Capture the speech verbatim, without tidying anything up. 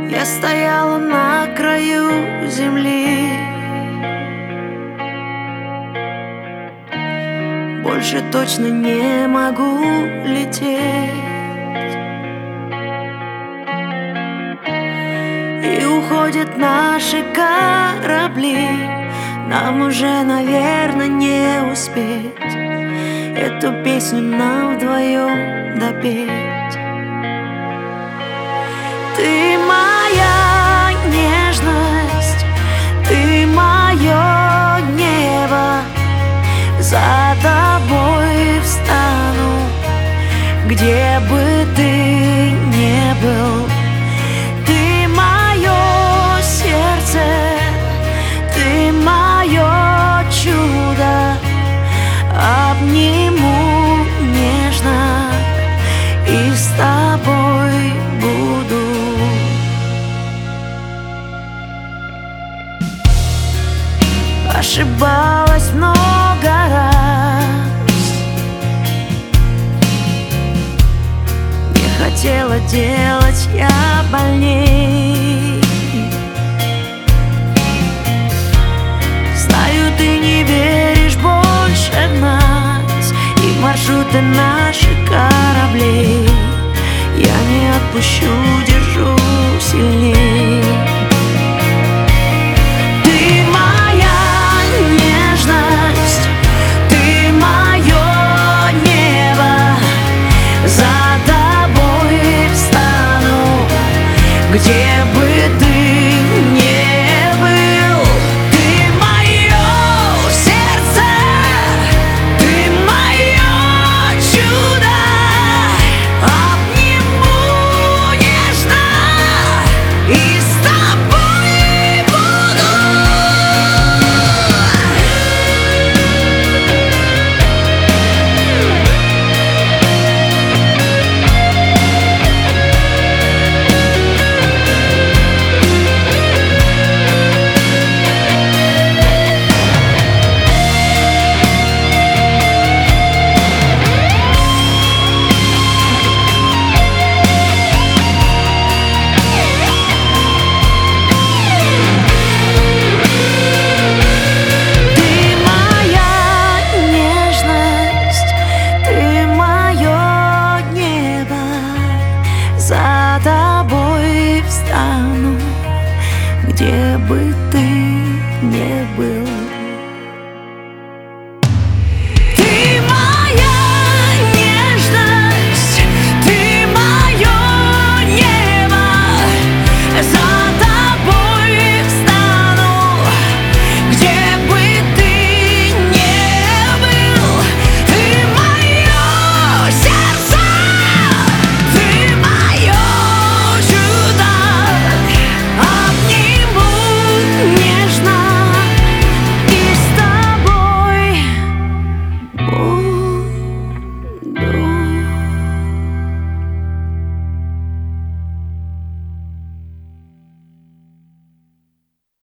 Я стояла на краю земли. Больше точно не могу лететь. И уходят наши корабли. Нам уже, наверное, не успеть эту песню нам вдвоем допеть. Ты моя нежность, ты мое небо. За тобой встану, где бы ты ни был. Ты мое сердце, ты мое чудо. Обниму нежно и с тобой буду. Ошибалась много раз, не хотела делать я больней. Знаю, ты не веришь больше в нас и в маршруты наших кораблей. Я не отпущу, держу сильней. Где бы ты ни был, ты мое сердце, ты мое чудо. Обниму нежно и с тобой буду. За тобой встану, где бы ты ни был.